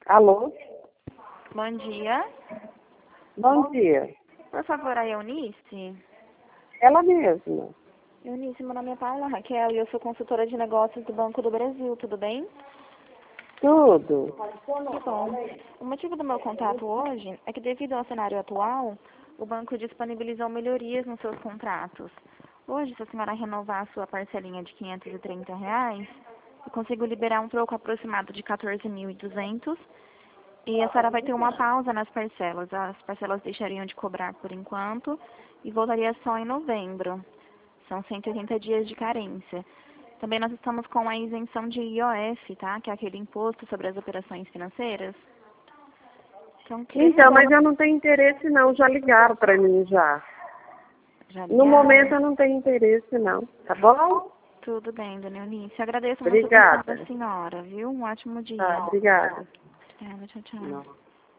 Alô? Bom dia. Bom dia. Por favor, a Eunice. Ela mesma. Eunice, meu nome é Paula Raquel e eu sou consultora de negócios do Banco do Brasil, tudo bem? Tudo. Que bom. O motivo do meu contato hoje é que, devido ao cenário atual, o banco disponibilizou melhorias nos seus contratos. Hoje, se a senhora renovar a sua parcelinha de R$ 530, eu consigo liberar um troco aproximado de 14.200 e a senhora vai ter uma pausa nas parcelas. As parcelas deixariam de cobrar por enquanto e voltaria só em novembro. São 180 dias de carência. Também nós estamos com a isenção de IOF, tá? Que é aquele imposto sobre as operações financeiras. Então, mas eu não tenho interesse não, já ligaram para mim já. No momento eu não tenho interesse não, tá bom? Tudo bem, dona Eunice. Eu agradeço muito a atenção Obrigada. da senhora, viu? Um ótimo dia. Tá, obrigada. Obrigada, tchau, tchau.